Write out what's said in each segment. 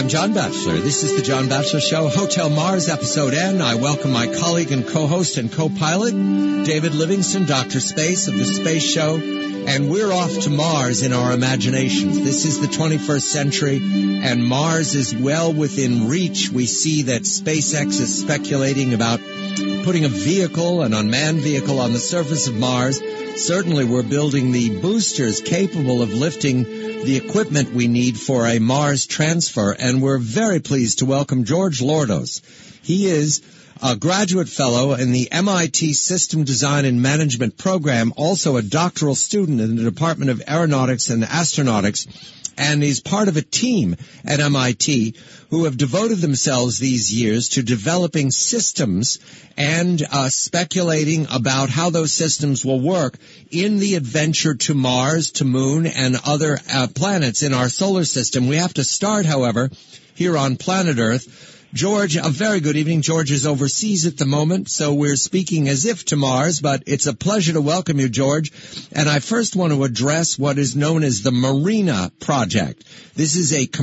I'm John Batchelor. This is the John Batchelor Show, Hotel Mars, Episode N. I welcome my colleague and co-host and co-pilot, David Livingston, Dr. Space of the Space Show, and we're off to Mars in our imaginations. This is the 21st century, and Mars is well within reach. We see that SpaceX is speculating about putting a vehicle, an unmanned vehicle, on the surface of Mars. Certainly we're building the boosters capable of lifting the equipment we need for a Mars transfer, and we're very pleased to welcome George Lordos. He is a graduate fellow in the MIT System Design and Management program, also a doctoral student in the Department of Aeronautics and Astronautics, and he's part of a team at MIT who have devoted themselves these years to developing systems and speculating about how those systems will work in the adventure to Mars, to Moon, and other planets in our solar system. We have to start, however, here on planet Earth. George, a very good evening. George is overseas at the moment, so we're speaking as if to Mars, but it's a pleasure to welcome you, George. And I first want to address what is known as the Marina project. This is a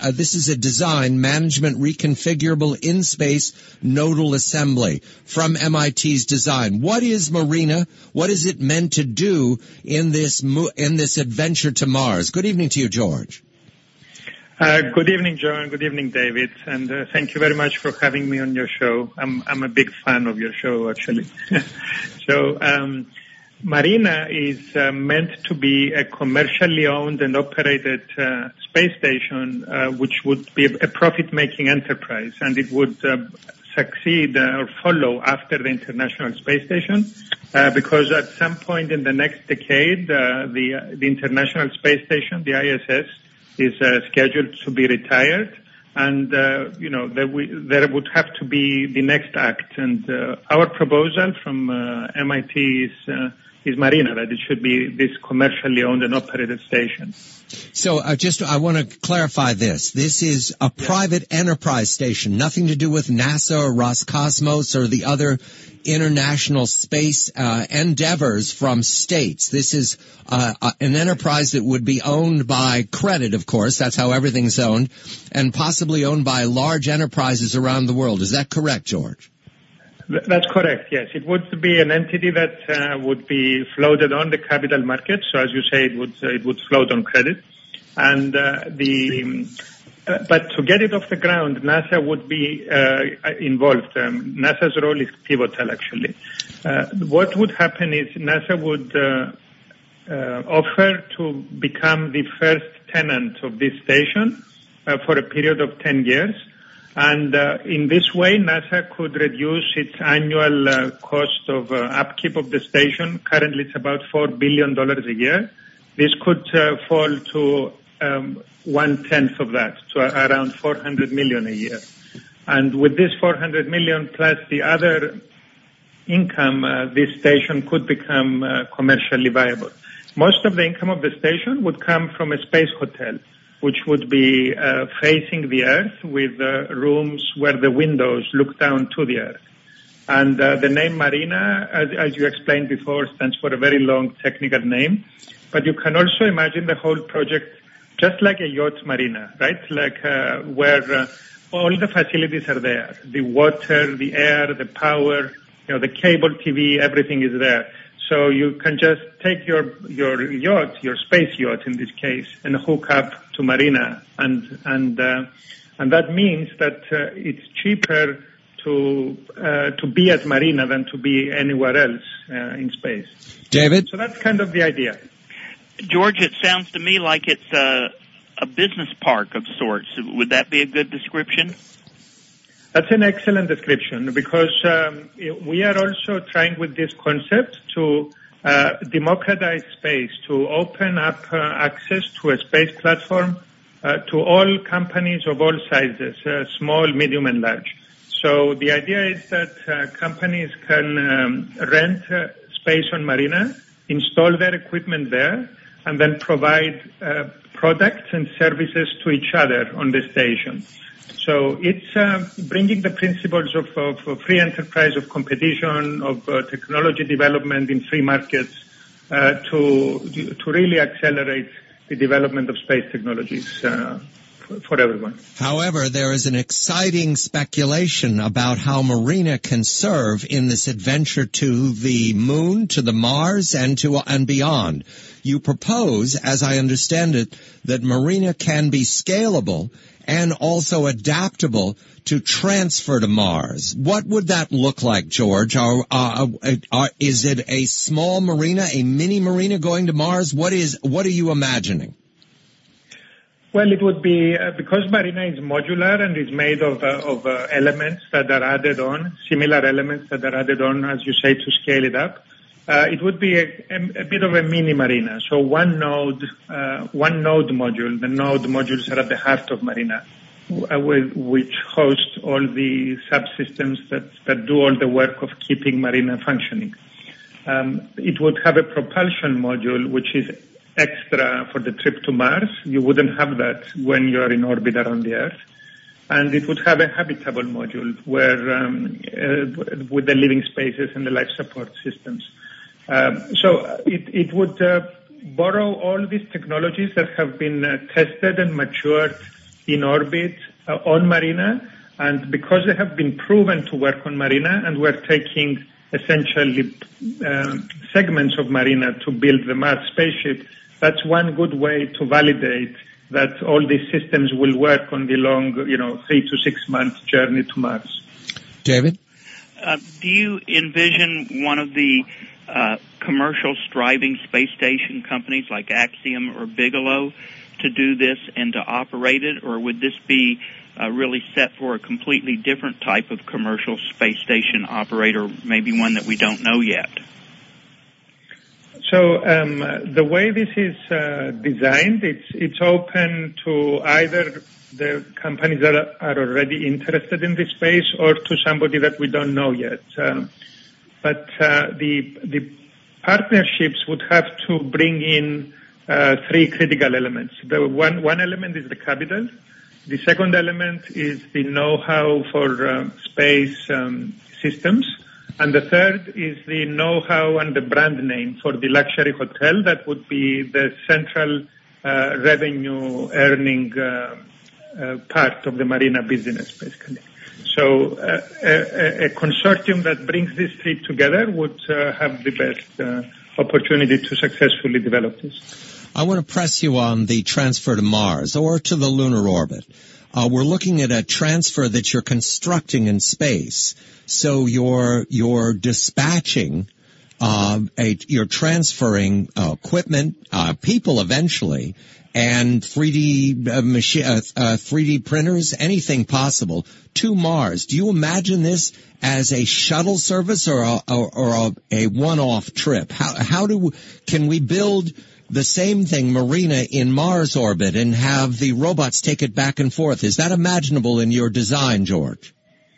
design, management, reconfigurable in-space nodal assembly from MIT's design. What is Marina? What is it meant to do in this adventure to Mars? Good evening to you, George. Good evening, John. Good evening, David. And thank you very much for having me on your show. I'm a big fan of your show, actually. So, Marina is meant to be a commercially owned and operated space station, which would be a profit-making enterprise, and it would succeed or follow after the International Space Station, because at some point in the next decade, the International Space Station, the ISS, is scheduled to be retired, and there would have to be the next act. And our proposal from MIT is Marina, that it should be this commercially owned and operated station. So I want to clarify this. This is a private enterprise station, nothing to do with NASA or Roscosmos or the other international space endeavors from states. This is an enterprise that would be owned by credit, of course. That's how everything's owned, and possibly owned by large enterprises around the world. Is that correct, George? That's correct, yes. It would be an entity that would be floated on the capital market. So as you say, it would float on credit. And but to get it off the ground, NASA would be involved. NASA's role is pivotal, actually. What would happen is NASA would offer to become the first tenant of this station for a period of 10 years. And in this way, NASA could reduce its annual cost of upkeep of the station. Currently, it's about $4 billion a year. This could fall to 1/10 of that, to around $400 million a year. And with this $400 million plus the other income, this station could become commercially viable. Most of the income of the station would come from a space hotel, which would be facing the Earth with rooms where the windows look down to the Earth. And the name Marina, as you explained before, stands for a very long technical name. But you can also imagine the whole project just like a yacht marina, right? Like where all the facilities are there. The water, the air, the power, the cable TV, everything is there. So you can just take your yacht, your space yacht in this case, and hook up to Marina, and that means that it's cheaper to be at Marina than to be anywhere else in space. David? So that's kind of the idea. George, it sounds to me like it's a business park of sorts. Would that be a good description? That's an excellent description, because we are also trying with this concept to democratize space, to open up access to a space platform to all companies of all sizes, small, medium, and large. So the idea is that companies can rent space on Marina, install their equipment there, and then provide products and services to each other on the station. So it's bringing the principles of free enterprise, of competition, of technology development in free markets to really accelerate the development of space technologies for everyone. However, there is an exciting speculation about how Marina can serve in this adventure to the moon, to the Mars, and beyond. You propose, as I understand it, that Marina can be scalable and also adaptable to transfer to Mars. What would that look like, George? Is it a small Marina, a mini Marina going to Mars? What are you imagining? Well, it would be, because Marina is modular and is made of elements that are added on, similar elements that are added on, as you say, to scale it up. It would be a bit of a mini Marina. So one node module. The node modules are at the heart of Marina, which host all the subsystems that do all the work of keeping Marina functioning. It would have a propulsion module, which is extra for the trip to Mars. You wouldn't have that when you're in orbit around the Earth. And it would have a habitable module where, with the living spaces and the life support systems. So it would borrow all these technologies that have been tested and matured in orbit on Marina, and because they have been proven to work on Marina, and we're taking essentially segments of Marina to build the Mars spaceship, that's one good way to validate that all these systems will work on the long, 3 to 6 month journey to Mars. David? Do you envision one of the commercial striving space station companies like Axiom or Bigelow to do this and to operate it, or would this be really set for a completely different type of commercial space station operator, maybe one that we don't know yet? So the way this is designed, it's open to either the companies that are already interested in this space or to somebody that we don't know yet. But the partnerships would have to bring in 3 critical elements. The one element is the capital. The second element is the know-how for space systems. And the third is the know-how and the brand name for the luxury hotel that would be the central revenue earning part of the Marina business, basically. So a consortium that brings these 3 together would have the best opportunity to successfully develop this. I want to press you on the transfer to Mars or to the lunar orbit. We're looking at a transfer that you're constructing in space. So you're dispatching, you're transferring equipment, people eventually, and 3D printers, anything possible, to Mars. Do you imagine this as a shuttle service or a one-off trip? Can we build the same thing, Marina, in Mars orbit and have the robots take it back and forth? Is that imaginable in your design, George?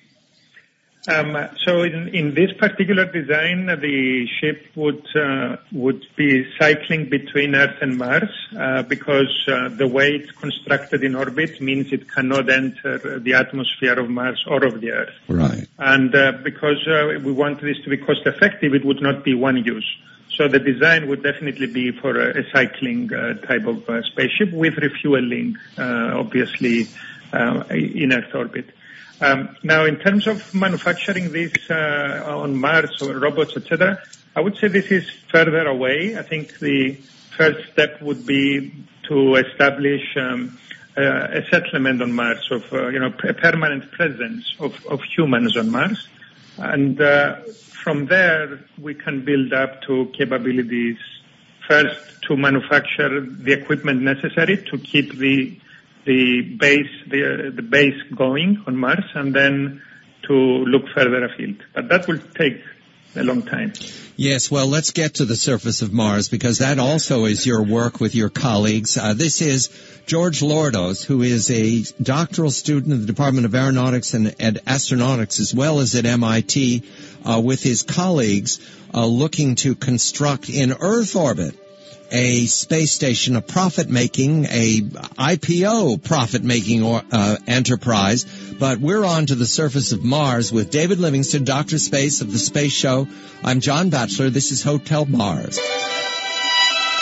So in this particular design, the ship would be cycling between Earth and Mars because the way it's constructed in orbit means it cannot enter the atmosphere of Mars or of the Earth. Right. And because we want this to be cost effective, it would not be one use. So the design would definitely be for a cycling type of spaceship with refueling, obviously, in Earth orbit. Now, in terms of manufacturing this on Mars or robots, etc., I would say this is further away. I think the first step would be to establish a settlement on Mars of, a permanent presence of humans on Mars, and from there we can build up to capabilities. First, to manufacture the equipment necessary to keep the base going on Mars, and then to look further afield. But that will take a long time. Yes, well, let's get to the surface of Mars, because that also is your work with your colleagues. This is George Lordos, who is a doctoral student in the Department of Aeronautics and Astronautics, as well as at MIT, with his colleagues, looking to construct in Earth orbit a space station, a profit-making, a IPO profit-making enterprise. But we're on to the surface of Mars with David Livingston, Dr. Space of The Space Show. I'm John Batchelor. This is Hotel Mars.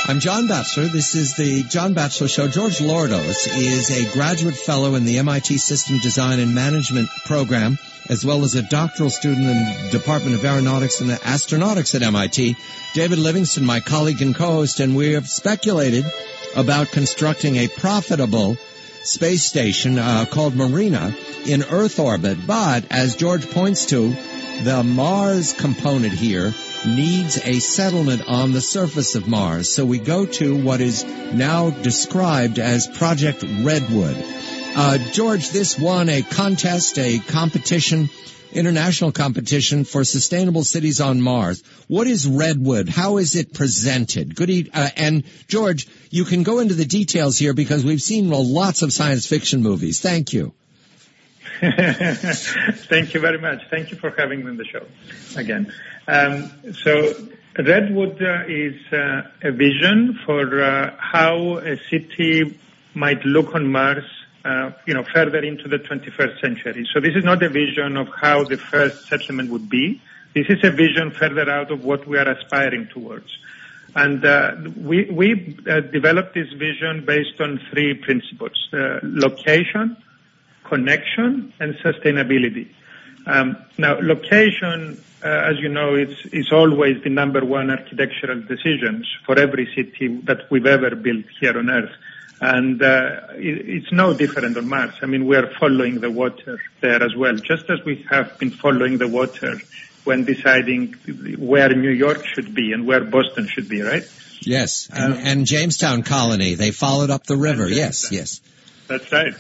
I'm John Batchelor. This is the John Batchelor Show. George Lordos is a graduate fellow in the MIT System Design and Management program, as well as a doctoral student in the Department of Aeronautics and Astronautics at MIT. David Livingston, my colleague and co-host, and we have speculated about constructing a profitable space station called Marina in Earth orbit. But, as George points to, the Mars component here needs a settlement on the surface of Mars. So we go to what is now described as Project Redwood. George, this won a contest, a competition, international competition for sustainable cities on Mars. What is Redwood? How is it presented? And George, you can go into the details here because we've seen lots of science fiction movies. Thank you. Thank you very much. Thank you for having me on the show again. So Redwood is a vision for how a city might look on Mars, further into the 21st century. So this is not a vision of how the first settlement would be. This is a vision further out of what we are aspiring towards. And we developed this vision based on three principles: location, connection, and sustainability. Now, location, as you know, is always the number one architectural decisions for every city that we've ever built here on Earth. And it's no different on Mars. I mean, we are following the water there as well, just as we have been following the water when deciding where New York should be and where Boston should be, right? Yes, and Jamestown Colony, they followed up the river. Yes. That's right.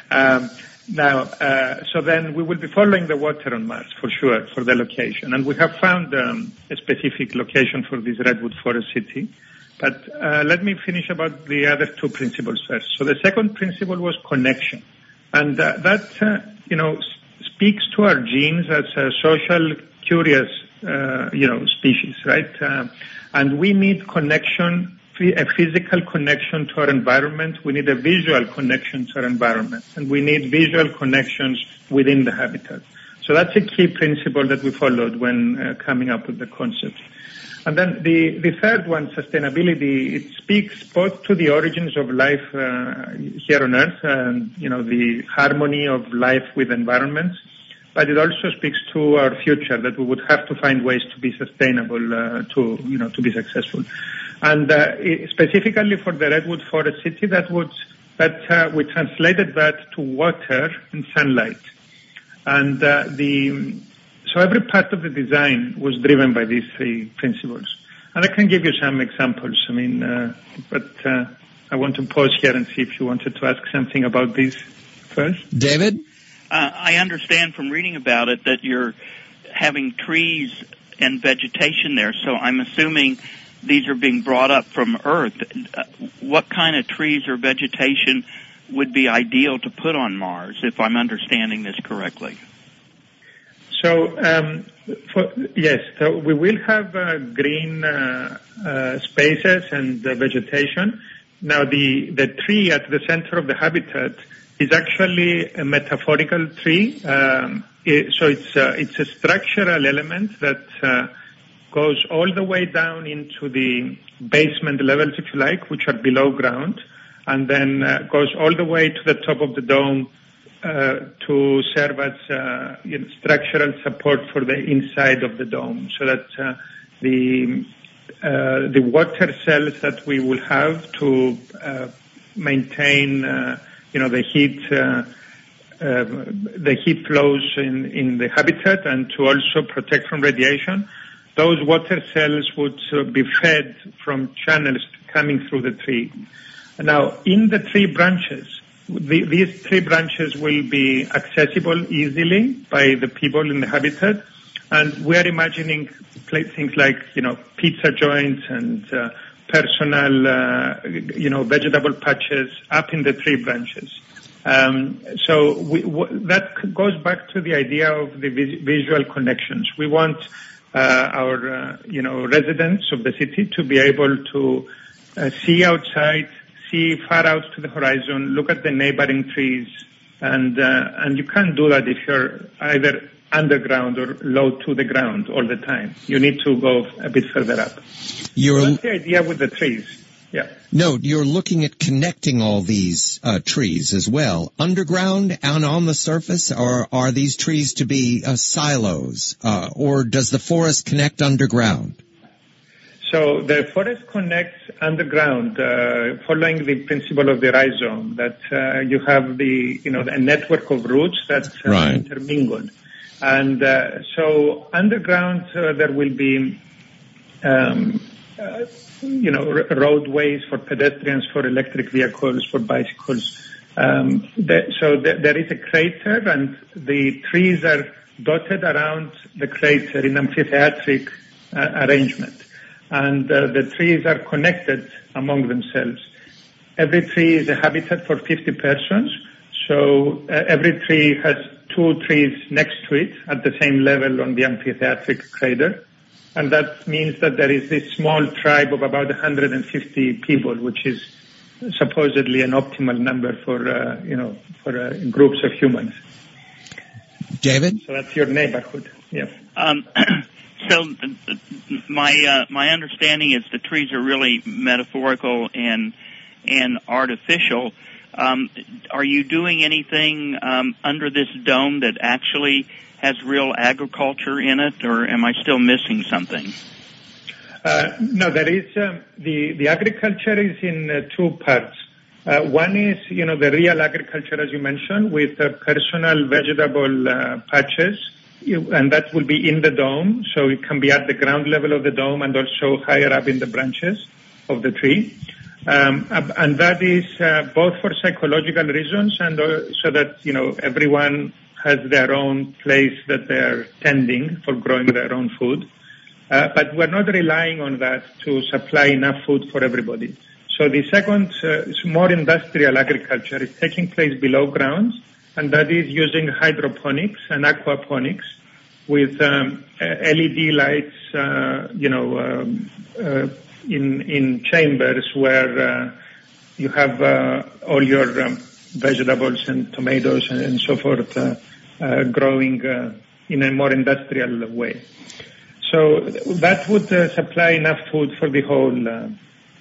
So then we will be following the water on Mars for sure, for the location. And we have found a specific location for this Redwood Forest City. But let me finish about the other two principles first. So the second principle was connection. And that speaks to our genes as a social, curious, species, right? And we need connection, a physical connection to our environment. We need a visual connection to our environment. And we need visual connections within the habitat. So that's a key principle that we followed when coming up with the concept. And then the third one, sustainability, it speaks both to the origins of life here on Earth and, the harmony of life with environments. But it also speaks to our future, that we would have to find ways to be sustainable to be successful. And specifically for the Redwood Forest City, we translated that to water and sunlight. And so every part of the design was driven by these three principles. And I can give you some examples. But I want to pause here and see if you wanted to ask something about this first. David? I understand from reading about it that you're having trees and vegetation there, so I'm assuming these are being brought up from Earth. What kind of trees or vegetation would be ideal to put on Mars, if I'm understanding this correctly? So, so we will have green spaces and vegetation. Now, the tree at the center of the habitat is actually a metaphorical tree. So it's a structural element that goes all the way down into the basement levels, if you like, which are below ground, and then goes all the way to the top of the dome to serve as structural support for the inside of the dome, so that the water cells that we will have to maintain the heat flows in the habitat, and to also protect from radiation. Those water cells would be fed from channels coming through the tree. Now, in the tree branches, these tree branches will be accessible easily by the people in the habitat, and we are imagining things like, pizza joints and personal, vegetable patches up in the tree branches. So that goes back to the idea of the visual connections. We want our residents of the city to be able to see outside, see far out to the horizon, look at the neighboring trees, and you can't do that if you're either underground or low to the ground all the time. You need to go a bit further up. So that's the idea with the trees. Yeah. No, you're looking at connecting all these trees as well, underground and on the surface, or are these trees to be silos, or does the forest connect underground? So the forest connects underground, following the principle of the rhizome, that you have a network of roots that intermingle. And so underground there will be roadways for pedestrians, for electric vehicles, for bicycles. There is a crater, and the trees are dotted around the crater in amphitheatric arrangement. And the trees are connected among themselves. Every tree is a habitat for 50 persons. So every tree has 2 trees next to it at the same level on the amphitheatric crater. And that means that there is this small tribe of about 150 people, which is supposedly an optimal number for groups of humans. David? So that's your neighborhood. Yeah. So my understanding is the trees are really metaphorical and artificial. Are you doing anything under this dome that actually has real agriculture in it, or am I still missing something? No, there is the agriculture is in 2 parts. One is the real agriculture, as you mentioned, with personal vegetable patches. And that will be in the dome, so it can be at the ground level of the dome and also higher up in the branches of the tree. And that is both for psychological reasons and so that, everyone has their own place that they're tending for growing their own food. But we're not relying on that to supply enough food for everybody. So the second, more industrial agriculture is taking place below ground, and that is using hydroponics and aquaponics with LED lights, in chambers where you have all your vegetables and tomatoes and so forth growing in a more industrial way. So that would supply enough food for the whole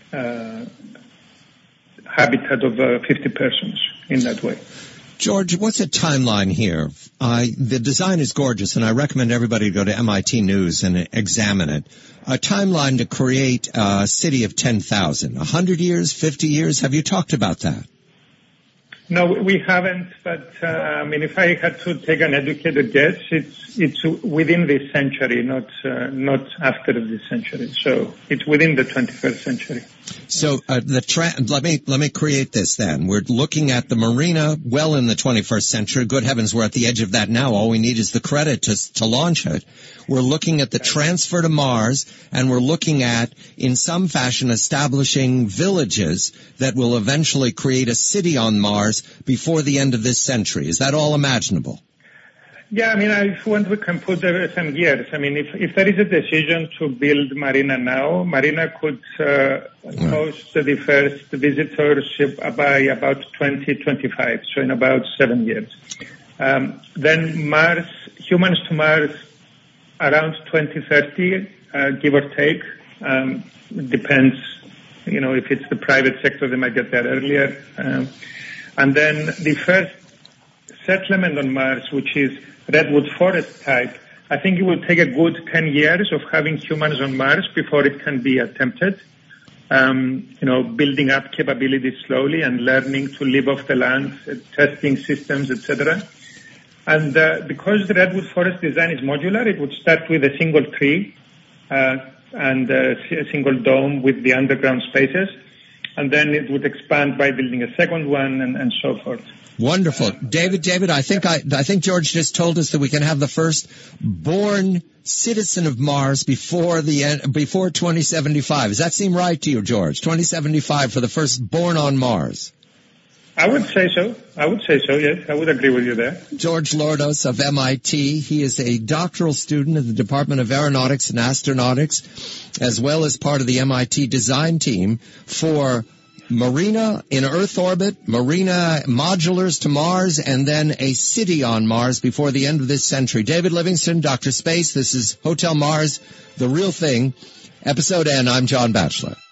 habitat of 50 persons in that way. George, what's a timeline here? The design is gorgeous, and I recommend everybody go to MIT News and examine it. A timeline to create a city of 10,000. 100 years, 50 years? Have you talked about that? No, we haven't, but if I had to take an educated guess, it's within this century, not after this century. So it's within the 21st century. So let me create this then. We're looking at the marina well in the 21st century. Good heavens, we're at the edge of that now. All we need is the credit to launch it. We're looking at the transfer to Mars, and we're looking at, in some fashion, establishing villages that will eventually create a city on Mars before the end of this century. Is that all imaginable? Yeah, if we can put some years. If there is a decision to build Marina now, Marina could host the first visitors by about 2025, so in about 7 years. Then Mars, humans to Mars, around 2030, give or take. Depends, if it's the private sector, they might get there earlier. And then the first settlement on Mars, which is redwood forest type, I think it will take a good 10 years of having humans on Mars before it can be attempted. Building up capabilities slowly and learning to live off the land, testing systems, etc. And because the redwood forest design is modular, it would start with a single tree and a single dome with the underground spaces, and then it would expand by building a second one and so forth. Wonderful. David, I think George just told us that we can have the first born citizen of Mars before 2075. Does that seem right to you, George? 2075 for the first born on Mars. I would say so, yes. I would agree with you there. George Lordos of MIT. He is a doctoral student at the Department of Aeronautics and Astronautics, as well as part of the MIT design team for Marina in Earth orbit, Marina modulars to Mars, and then a city on Mars before the end of this century. David Livingstone, Dr. Space. This is Hotel Mars, The Real Thing, Episode N. I'm John Batchelor.